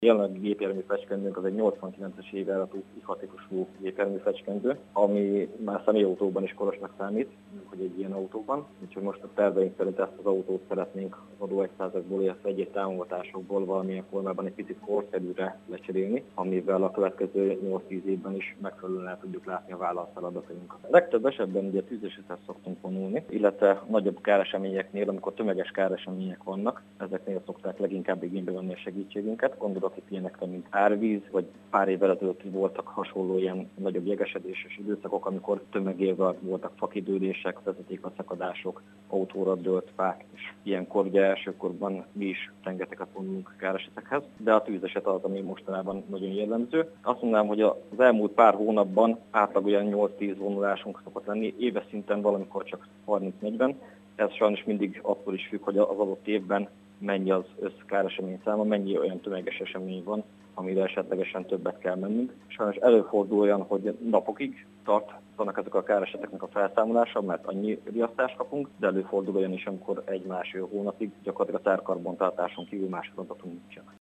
Jelenlegi gépjármű fecskendőnk az egy 89-es évjáratú ihatékosú gépjármű fecskendő, ami már személyautóban is korosnak számít, hogy egy ilyen autóban. Úgyhogy most a terveink szerint ezt az autót szeretnénk az adóegyszázakból, illetve egyéb támogatásokból valamilyen formában egy picit korszerűre lecserélni, amivel a következő 8-10 évben is megfelelően el tudjuk látni a vállalt feladatainkat. A legtöbb esetben ugye tűzesítést szoktunk vonulni, illetve nagyobb káreseményeknél, amikor tömeges káresemények vannak, ezeknél szokták leginkább igénybe venni a segítségünket. Gondolok itt ilyenekre, mint árvíz, vagy pár évvel ezelőtt voltak hasonló ilyen nagyobb jegesedéses időszakok, amikor tömegével voltak fakidődések, vezetékaszakadások, autóra dőlt fák, és ilyenkor ugye elsőkorban mi is rengeteget vonulunk káresetekhez, de a tűzeset az, ami mostanában nagyon jellemző. Azt mondanám, hogy az elmúlt pár hónapban átlag olyan 8-10 vonulásunk szokott lenni, éves szinten valamikor csak 30-40. Ez sajnos mindig attól is függ, hogy az adott évben mennyi az összkáresemény száma, mennyi olyan tömeges esemény van, amire esetlegesen többet kell mennünk. Sajnos előfordul olyan, hogy napokig tartanak ezek a káreseteknek a felszámolása, mert annyi riasztást kapunk, de előfordul olyan is, amikor egy-másfél hónapig gyakorlatilag a tárkarbontartáson kívül más feladatunk nincsen.